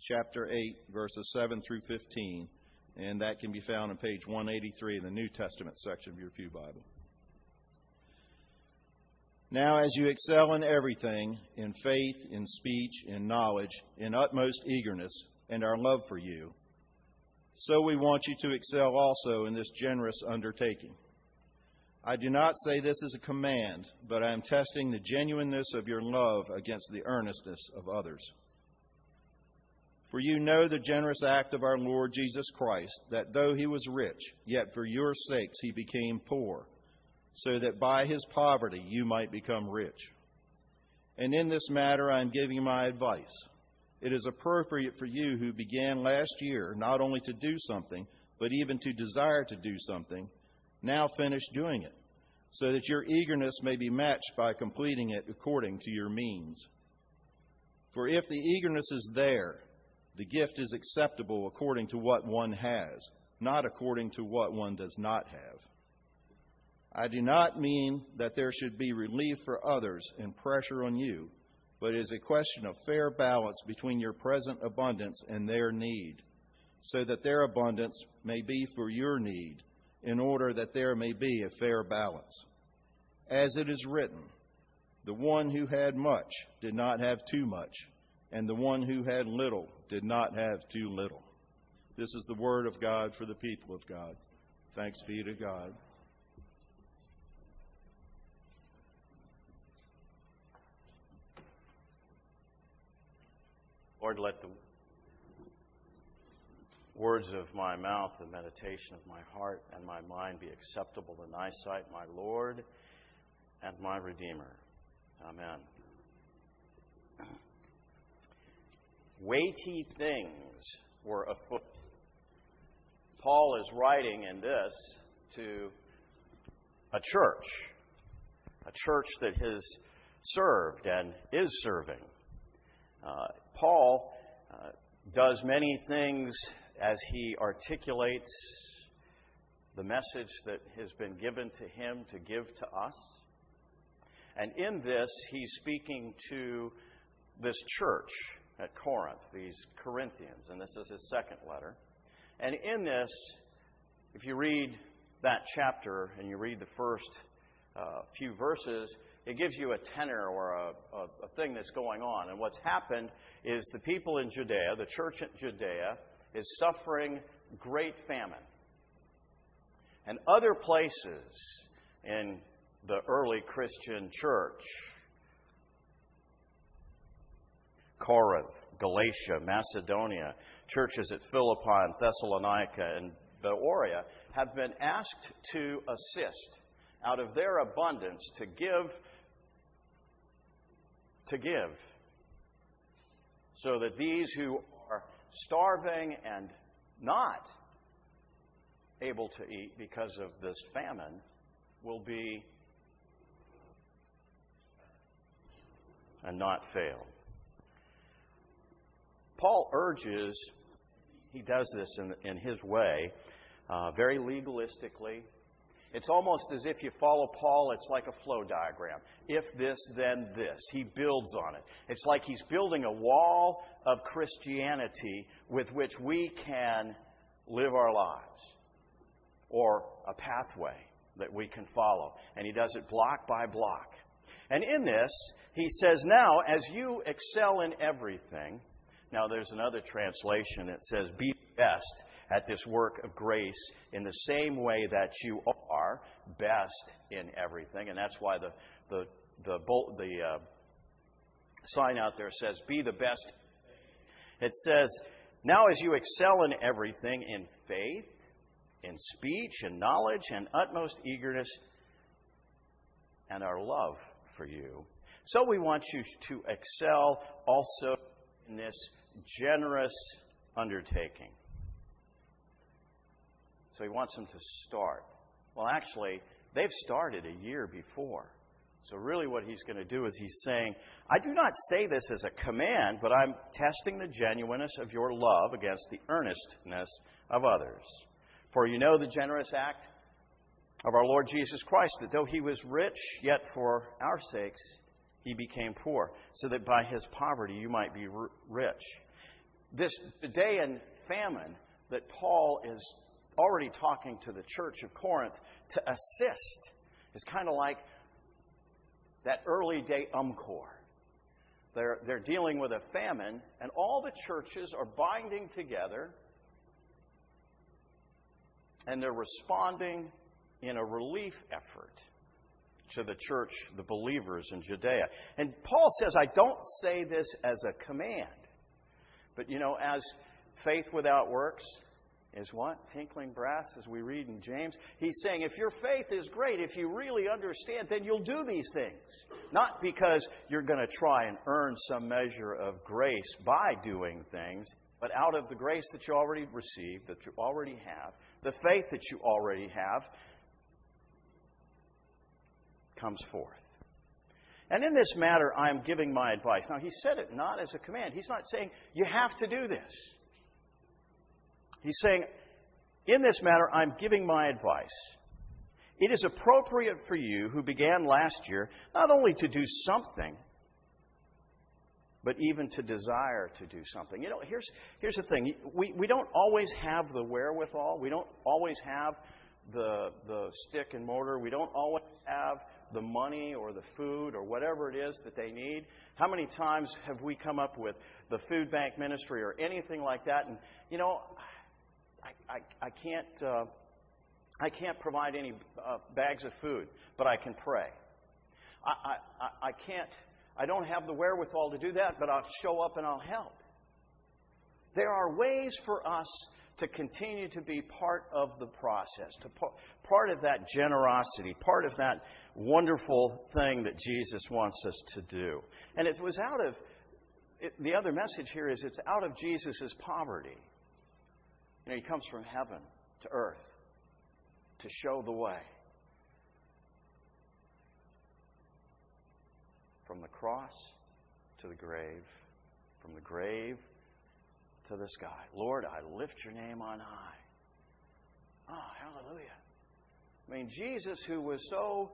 chapter 8, verses 7 through 15, and that can be found on page 183 in the New Testament section of your Pew Bible. Now, as you excel in everything, in faith, in speech, in knowledge, in utmost eagerness, and our love for you, so we want you to excel also in this generous undertaking. I do not say this as a command, but I am testing the genuineness of your love against the earnestness of others. For you know the generous act of our Lord Jesus Christ, that though he was rich, yet for your sakes he became poor, so that by his poverty you might become rich. And in this matter I am giving you my advice. It is appropriate for you who began last year not only to do something, but even to desire to do something, now finish doing it, so that your eagerness may be matched by completing it according to your means. For if the eagerness is there, the gift is acceptable according to what one has, not according to what one does not have. I do not mean that there should be relief for others and pressure on you, but it is a question of fair balance between your present abundance and their need, so that their abundance may be for your need, in order that there may be a fair balance. As it is written, the one who had much did not have too much, and the one who had little did not have too little. This is the word of God for the people of God. Thanks be to God. Lord, let the words of my mouth, the meditation of my heart and my mind be acceptable in thy sight, my Lord and my Redeemer. Amen. Weighty things were afoot. Paul is writing in this to a church that has served and is serving. Paul does many things as he articulates the message that has been given to him to give to us. And in this, he's speaking to this church at Corinth, these Corinthians, and this is his second letter. And in this, if you read that chapter and you read the first few verses, it gives you a tenor or a thing that's going on. And what's happened is the people in Judea, the church in Judea, is suffering great famine. And other places in the early Christian church, Corinth, Galatia, Macedonia, churches at Philippi and Thessalonica and Berea, have been asked to assist out of their abundance to give, so that these who are starving and not able to eat because of this famine will be and not fail. Paul urges, he does this in his way, very legalistically. It's almost as if you follow Paul, it's like a flow diagram. If this, then this. He builds on it. It's like he's building a wall of Christianity with which we can live our lives, or a pathway that we can follow. And he does it block by block. And in this, he says, now, as you excel in everything, now there's another translation that says, be best at this work of grace in the same way that you are best in everything. And that's why the sign out there says, be the best. It says, now as you excel in everything, in faith, in speech, in knowledge, and utmost eagerness, and our love for you. So we want you to excel also in this generous undertaking. So he wants them to start. Well, actually, they've started a year before. So really what he's going to do is he's saying, I do not say this as a command, but I'm testing the genuineness of your love against the earnestness of others. For you know the generous act of our Lord Jesus Christ, that though he was rich, yet for our sakes he became poor, so that by his poverty you might be rich. This Judean famine that Paul is already talking to the church of Corinth to assist is kind of like that early day Corps. They're dealing with a famine, and all the churches are binding together, and they're responding in a relief effort to the church, the believers in Judea. And Paul says, I don't say this as a command, but as faith without works is what? Tinkling brass, as we read in James. He's saying if your faith is great, if you really understand, then you'll do these things. Not because you're going to try and earn some measure of grace by doing things, but out of the grace that you already received, that you already have, the faith that you already have, comes forth. And in this matter, I am giving my advice. Now, he said it not as a command. He's not saying, you have to do this. He's saying, in this matter, I'm giving my advice. It is appropriate for you who began last year not only to do something, but even to desire to do something. Here's the thing. We don't always have the wherewithal. We don't always have the stick and mortar. We don't always have the money or the food or whatever it is that they need. How many times have we come up with the food bank ministry or anything like that? And, I can't provide any bags of food, but I can pray. I don't have the wherewithal to do that, but I'll show up and I'll help. There are ways for us to continue to be part of the process, part of that generosity, part of that wonderful thing that Jesus wants us to do. And it was the other message here is it's out of Jesus' poverty. He comes from heaven to earth to show the way. From the cross to the grave, from the grave to the sky. Lord, I lift your name on high. Oh, hallelujah. Jesus, who was so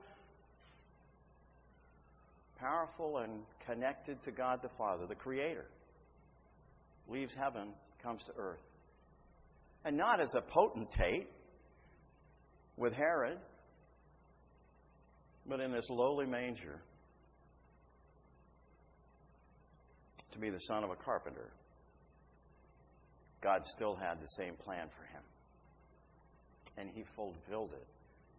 powerful and connected to God the Father, the Creator, leaves heaven, comes to earth. And not as a potentate with Herod, but in this lowly manger to be the son of a carpenter. God still had the same plan for him. And he fulfilled it.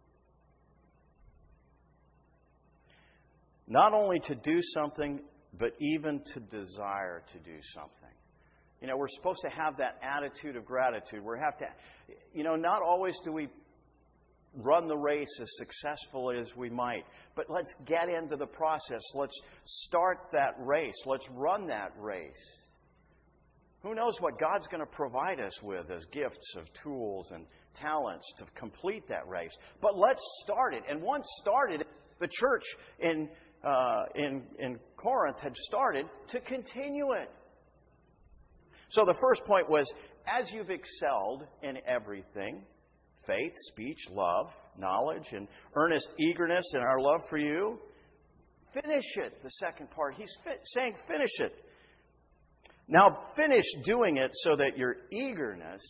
Not only to do something, but even to desire to do something. We're supposed to have that attitude of gratitude. Not always do we run the race as successfully as we might, but let's get into the process. Let's start that race. Let's run that race. Who knows what God's going to provide us with as gifts of tools and talents to complete that race. But let's start it. And once started, the church in Corinth had started to continue it. So the first point was, as you've excelled in everything, faith, speech, love, knowledge, and earnest eagerness in our love for you, finish it. The second part, he's saying finish it. Now finish doing it so that your eagerness,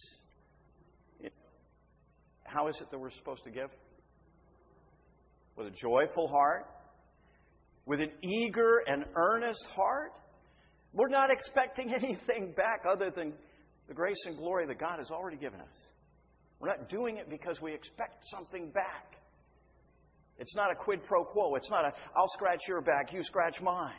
how is it that we're supposed to give? With a joyful heart, with an eager and earnest heart. We're not expecting anything back other than the grace and glory that God has already given us. We're not doing it because we expect something back. It's not a quid pro quo. It's not I'll scratch your back, you scratch mine.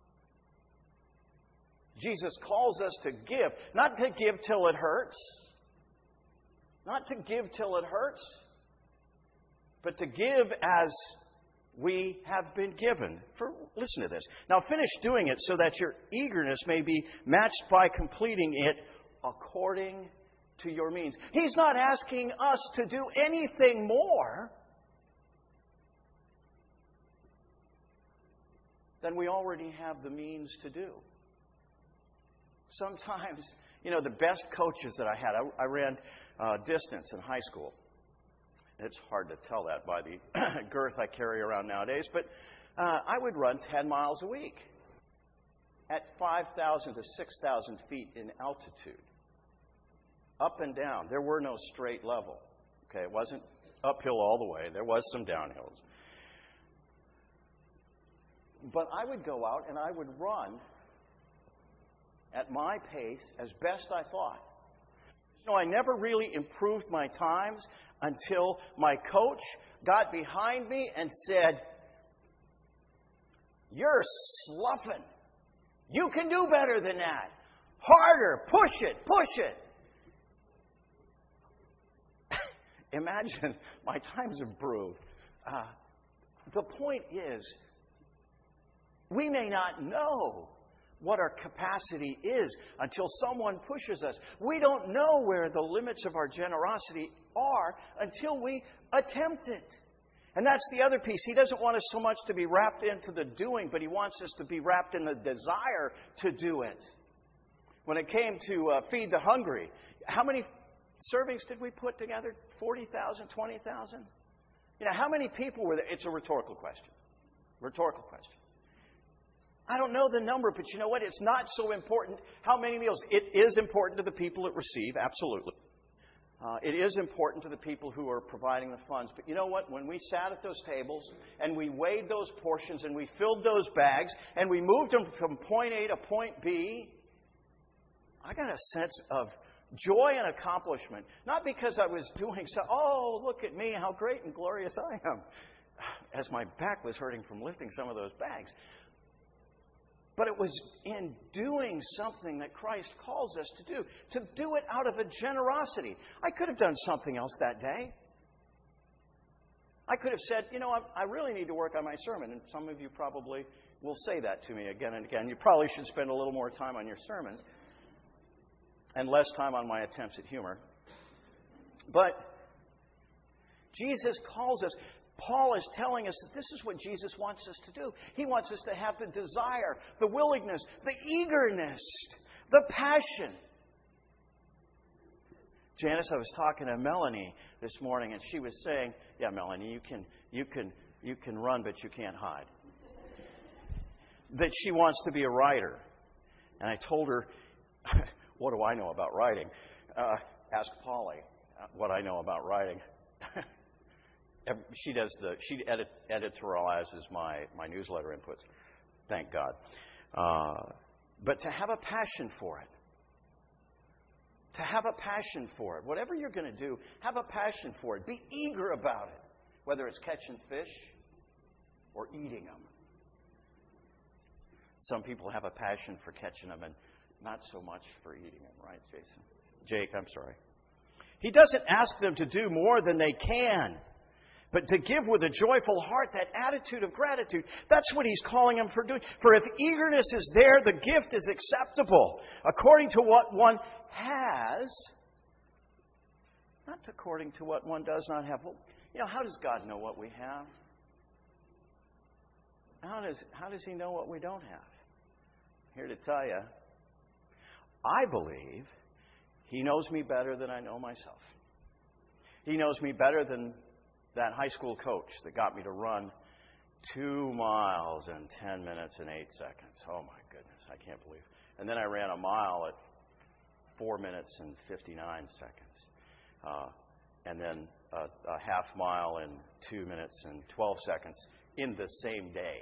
Jesus calls us to give, not to give till it hurts. Not to give till it hurts, but to give as we have been given. Listen to this. Now finish doing it so that your eagerness may be matched by completing it according to your means. He's not asking us to do anything more than we already have the means to do. Sometimes, the best coaches that I had, I ran distance in high school. It's hard to tell that by the girth I carry around nowadays, but I would run 10 miles a week. at 5,000 to 6,000 feet in altitude. Up and down. There were no straight level. Okay, it wasn't uphill all the way. There was some downhills. But I would go out and I would run at my pace as best I thought. You know, I never really improved my times until my coach got behind me and said, "You're sloughing. You can do better than that. Harder. Push it. Push it." Imagine my times improved. The point is, we may not know what our capacity is until someone pushes us. We don't know where the limits of our generosity are until we attempt it. And that's the other piece. He doesn't want us so much to be wrapped into the doing, but He wants us to be wrapped in the desire to do it. When it came to feed the hungry, how many servings did we put together? 40,000, 20,000? You know, how many people were there? It's a rhetorical question. Rhetorical question. I don't know the number, but you know what? It's not so important how many meals. It is important to the people that receive, absolutely. It is important to the people who are providing the funds. But you know what? When we sat at those tables and we weighed those portions and we filled those bags and we moved them from point A to point B, I got a sense of joy and accomplishment. Not because I was doing so, "Oh, look at me, how great and glorious I am," as my back was hurting from lifting some of those bags. But it was in doing something that Christ calls us to do it out of a generosity. I could have done something else that day. I could have said, "You know, I really need to work on my sermon." And some of you probably will say that to me again and again. You probably should spend a little more time on your sermons and less time on my attempts at humor. But Jesus calls us. Paul is telling us that this is what Jesus wants us to do. He wants us to have the desire, the willingness, the eagerness, the passion. Janice, I was talking to Melanie this morning, and she was saying, "Yeah, Melanie, you can run, but you can't hide." That she wants to be a writer. And I told her, "What do I know about writing?" Ask Polly what I know about writing. She editorializes my newsletter inputs. Thank God. But to have a passion for it. To have a passion for it. Whatever you're going to do, have a passion for it. Be eager about it. Whether it's catching fish or eating them. Some people have a passion for catching them and not so much for eating them. Right, Jason? Jake, I'm sorry. He doesn't ask them to do more than they can. But to give with a joyful heart, that attitude of gratitude, that's what He's calling them for doing. For if eagerness is there, the gift is acceptable, according to what one has, not according to what one does not have. Well, you know, how does God know what we have? How does He know what we don't have? I'm here to tell you, I believe He knows me better than I know myself. He knows me better than that high school coach that got me to run 2 miles in 10 minutes and 8 seconds. Oh, my goodness, I can't believe it. And then I ran a mile at 4 minutes and 59 seconds. And then a half mile in 2 minutes and 12 seconds in the same day.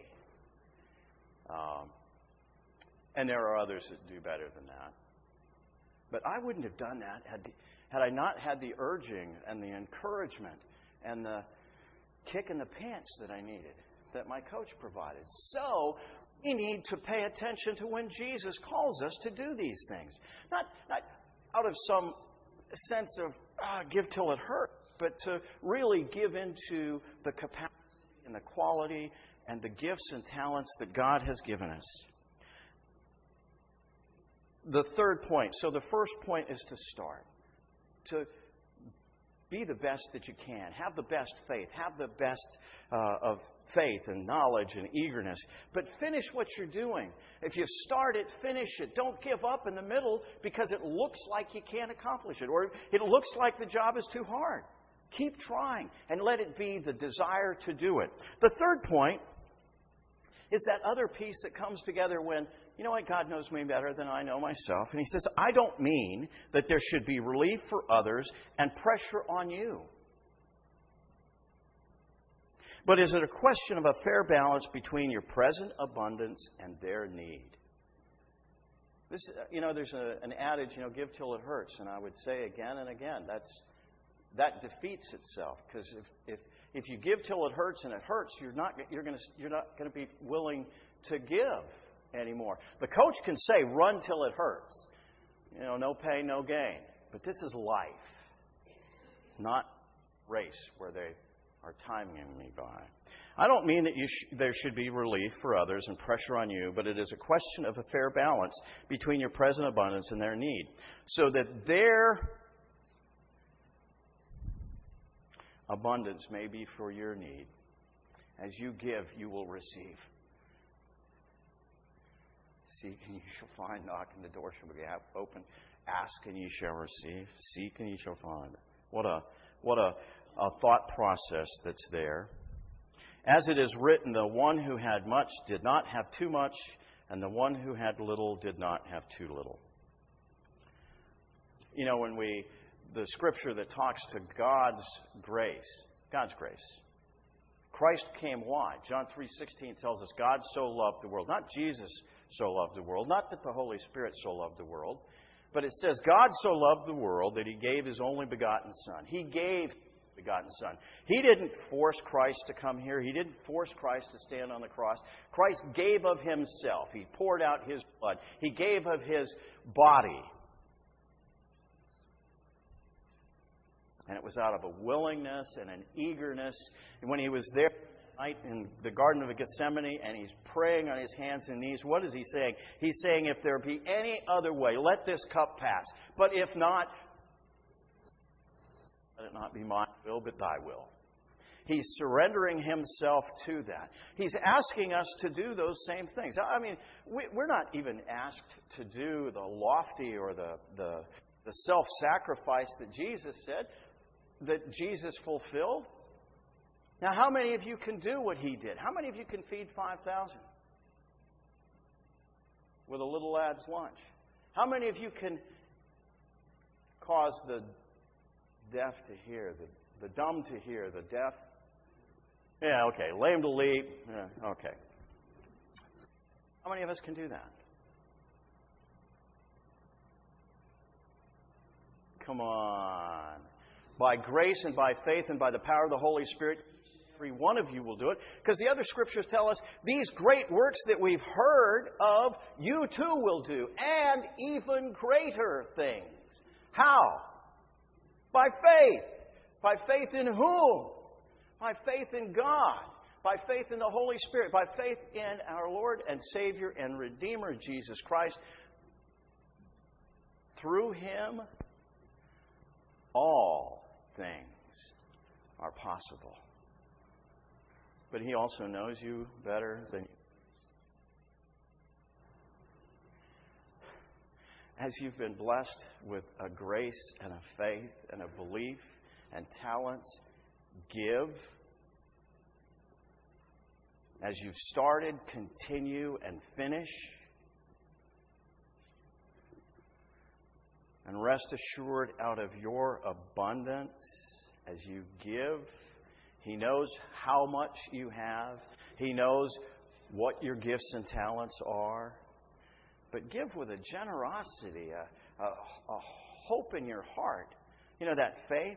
And there are others that do better than that. But I wouldn't have done that had I not had the urging and the encouragement and the kick in the pants that I needed, that my coach provided. So we need to pay attention to when Jesus calls us to do these things. Not out of some sense of give till it hurts, but to really give into the capacity and the quality and the gifts and talents that God has given us. The third point. So the first point is to start. To be the best that you can. Have the best faith. Have the best of faith and knowledge and eagerness. But finish what you're doing. If you start it, finish it. Don't give up in the middle because it looks like you can't accomplish it or it looks like the job is too hard. Keep trying and let it be the desire to do it. The third point is that other piece that comes together when you know what? God knows me better than I know myself. And he says, I don't mean that there should be relief for others and pressure on you. But is it a question of a fair balance between your present abundance and their need? This, there's an adage, give till it hurts. And I would say again and again, that defeats itself. Because if you give till it hurts and it hurts, you're not going to be willing to give anymore. The coach can say, run till it hurts. No pain, no gain. But this is life, not race where they are timing me by. I don't mean that there should be relief for others and pressure on you, but it is a question of a fair balance between your present abundance and their need, so that their abundance may be for your need. As you give, you will receive. Seek and you shall find. Knock and the door shall be open. Ask and you shall receive. Seek and you shall find. What a thought process that's there. As it is written, the one who had much did not have too much, and the one who had little did not have too little. When the scripture that talks to God's grace. Christ came why? John 3:16 tells us God so loved the world. Not Jesus so loved the world. Not that the Holy Spirit so loved the world. But it says God so loved the world that He gave His only begotten Son. He gave His begotten Son. He didn't force Christ to come here. He didn't force Christ to stand on the cross. Christ gave of Himself. He poured out His blood. He gave of His body. And it was out of a willingness and an eagerness. And when He was there night in the Garden of Gethsemane and He's praying on His hands and knees, what is He saying? He's saying, if there be any other way, let this cup pass. But if not, let it not be my will, but Thy will. He's surrendering Himself to that. He's asking us to do those same things. I mean, we're not even asked to do the lofty or the self-sacrifice that Jesus said, that Jesus fulfilled. Now, how many of you can do what He did? How many of you can feed 5,000 with a little lad's lunch? How many of you can cause the deaf to hear, the dumb to hear, the deaf? Yeah, okay. Lame to leap. Yeah, okay. How many of us can do that? Come on. By grace and by faith and by the power of the Holy Spirit, every one of you will do it. Because the other scriptures tell us these great works that we've heard of, you too will do. And even greater things. How? By faith. By faith in whom? By faith in God. By faith in the Holy Spirit. By faith in our Lord and Savior and Redeemer, Jesus Christ. Through Him, all things are possible. But He also knows you better than you. As you've been blessed with a grace and a faith and a belief and talents, give. As you've started, continue and finish. And rest assured, out of your abundance, as you give, He knows how much you have. He knows what your gifts and talents are. But give with a generosity, a hope in your heart. You know, that faith.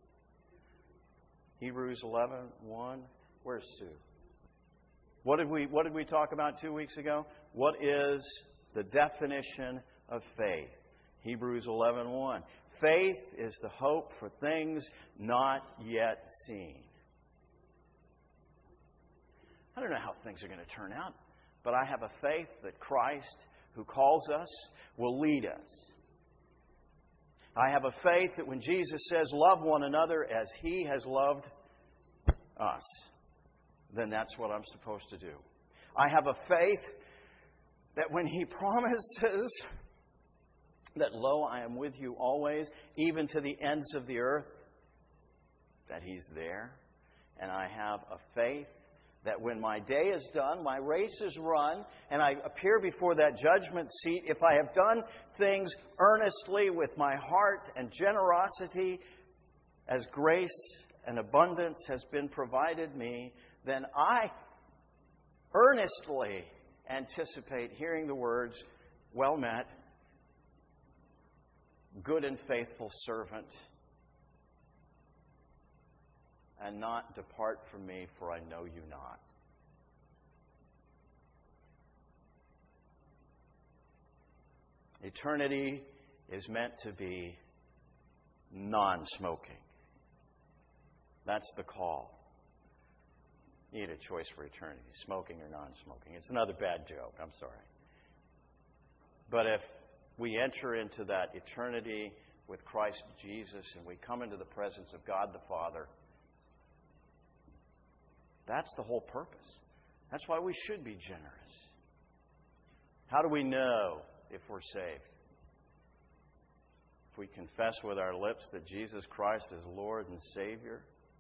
Hebrews 11:1. Where's Sue? What did we talk about 2 weeks ago? What is the definition of faith? Hebrews 11:1. Faith is the hope for things not yet seen. I don't know how things are going to turn out, but I have a faith that Christ, who calls us, will lead us. I have a faith that when Jesus says, love one another as He has loved us, then that's what I'm supposed to do. I have a faith that when He promises that, lo, I am with you always, even to the ends of the earth, that He's there. And I have a faith that when my day is done, my race is run, and I appear before that judgment seat, if I have done things earnestly with my heart and generosity, as grace and abundance has been provided me, then I earnestly anticipate hearing the words, "Well met, good and faithful servant, and not depart from me, for I know you not." Eternity is meant to be non-smoking. That's the call. You need a choice for eternity, smoking or non-smoking. It's another bad joke, I'm sorry. But if we enter into that eternity with Christ Jesus and we come into the presence of God the Father, that's the whole purpose. That's why we should be generous. How do we know if we're saved? If we confess with our lips that Jesus Christ is Lord and Savior,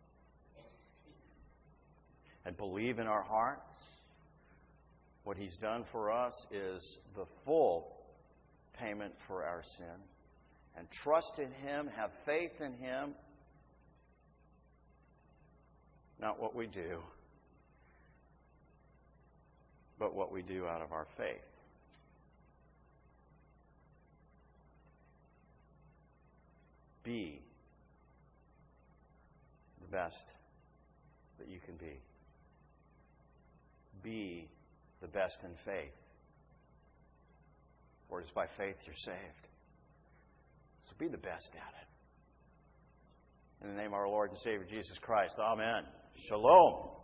and believe in our hearts what He's done for us is the full payment for our sin, and trust in Him, have faith in Him, not what we do, but what we do out of our faith. Be the best that you can be. Be the best in faith. For it is by faith you're saved. So be the best at it. In the name of our Lord and Savior Jesus Christ, amen. Shalom.